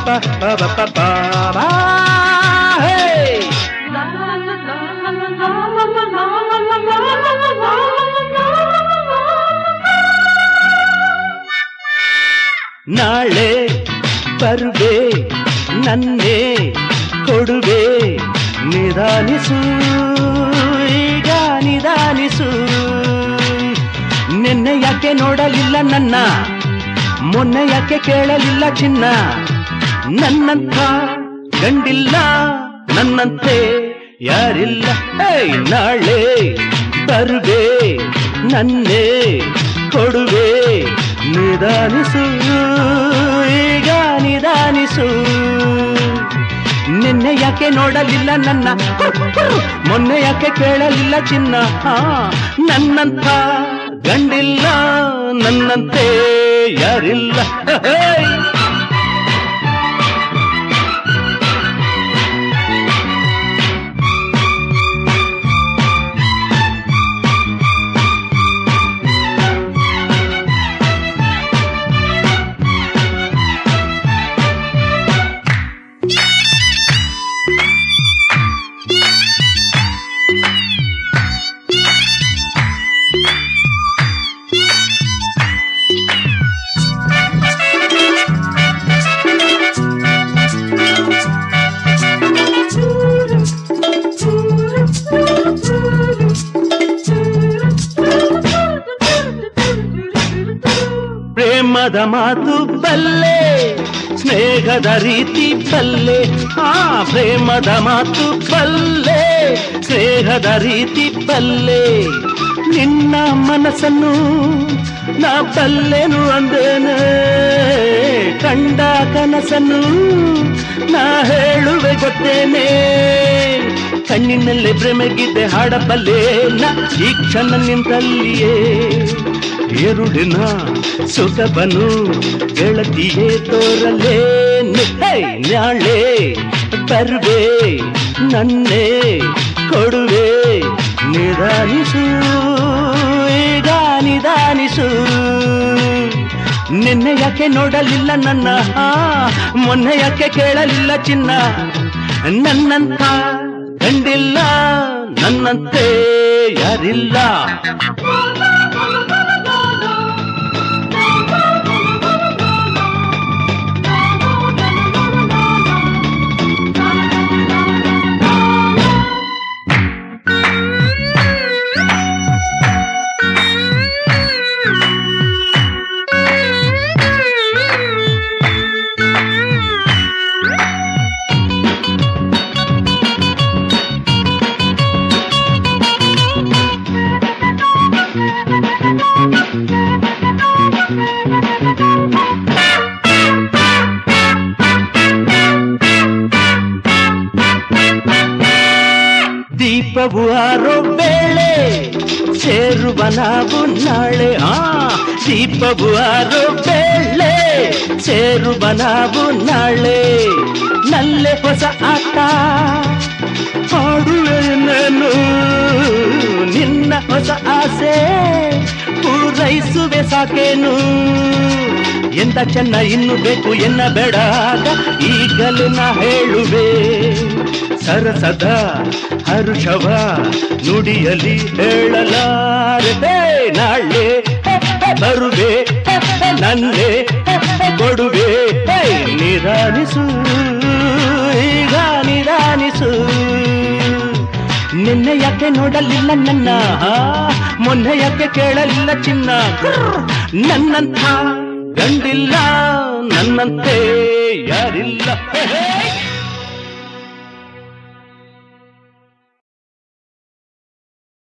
ನಾಳೆ ಬರುವೆ ನನ್ನೇ ಕೊಡುವೆ ನಿಧಾನಿಸು ಈಗ ನಿಧಾನಿಸು ನಿನ್ನೆ ಯಾಕೆ ನೋಡಲಿಲ್ಲ ನನ್ನ ಮೊನ್ನೆ ಯಾಕೆ ಕೇಳಲಿಲ್ಲ ಚಿನ್ನ ನನ್ನಂಥ ಗಂಡಿಲ್ಲ ನನ್ನಂತೆ ಯಾರಿಲ್ಲ ನಾಳೆ ಬರುವೆ ನನ್ನೇ ಕೊಡುವೆ ನಿಧಾನಿಸು ಈಗ ನಿಧಾನಿಸು ನಿನ್ನೆ ಯಾಕೆ ನೋಡಲಿಲ್ಲ ನನ್ನ ಮೊನ್ನೆ ಯಾಕೆ ಕೇಳಲಿಲ್ಲ ಚಿನ್ನ ನನ್ನಂಥ ಗಂಡಿಲ್ಲ ನನ್ನಂತೆ ಯಾರಿಲ್ಲ ಪ್ರೇಮದ ಮಾತು ಬಲ್ಲೆ ಸ್ನೇಹದ ರೀತಿ ಬಲ್ಲೆ ಪ್ರೇಮದ ಮಾತು ಬಲ್ಲೆ ಸ್ನೇಹದ ರೀತಿ ಬಲ್ಲೆ ನಿನ್ನ ಮನಸ್ಸನ್ನು ನಾ ಬಲ್ಲೆನು ಅಂದೇನೆ ಕಂಡ ಕನಸನ್ನು ನಾ ಹೇಳುವೆ ಗೊತ್ತೇನೆ ಕಣ್ಣಿನಲ್ಲೇ ಪ್ರೇಮಗೀತೆ ಹಾಡಬಲ್ಲೆ ನಾ ಈ ಕ್ಷಣ ನಿಂತಲ್ಲಿಯೇ ಎರುಡಿನ ಸುಖಬನು ಗೆಳತಿಯೇ ತೋರಲೇ ನಾಳೆ ಬರುವೆ ನನ್ನೇ ಕೊಡುವೆ ನಿಧಾನಿಸು ಈಗ ನಿಧಾನಿಸು ನಿನ್ನೆ ಯಾಕೆ ನೋಡಲಿಲ್ಲ ನನ್ನ ಮೊನ್ನೆ ಯಾಕೆ ಕೇಳಲಿಲ್ಲ ಚಿನ್ನ ನನ್ನಂಥ ಗಂಡಿಲ್ಲ ನನ್ನಂತೆ ಯಾರಿಲ್ಲ ದೀಪವು ಆರೋ ಬೇಳೆ ಸೇರುವ ನಾವು ನಾಳೆ ದೀಪವು ಆರೋ ಬೇಳೆ ಸೇರುವ ನಾವು ನಾಳೆ ನಲ್ಲೆ ಹೊಸ ಆಟ ಆಡುವೆ ನಾನು ನಿನ್ನ ಹೊಸ ಆಸೆ ಪೂರೈಸುವೆ ಸಾಕೇನು ಎಂತ ಚೆನ್ನ ಇನ್ನು ಬೇಕು ಎನ್ನ ಬೇಡಾಗ ಈಗಲೇ ನಾ ಹೇಳುವೆ ಸರಸದ ಹರುಷವ ನುಡಿಯಲಿ ಹೇಳಲಾರೆ ನಾಳೆ ಬರುವೆ ನನ್ನೇ ಕೊಡುವೆ ನಿಧಾನಿಸು ಈಗ ನಿಧಾನಿಸು ನಿನ್ನೆ ಯಾಕೆ ನೋಡಲಿಲ್ಲ ನನ್ನ ಮೊನ್ನೆ ಯಾಕೆ ಕೇಳಲಿಲ್ಲ ಚಿನ್ನ ನನ್ನಂಥ ಗಂಡಿಲ್ಲ ನನ್ನಂತೆ ಯಾರಿಲ್ಲ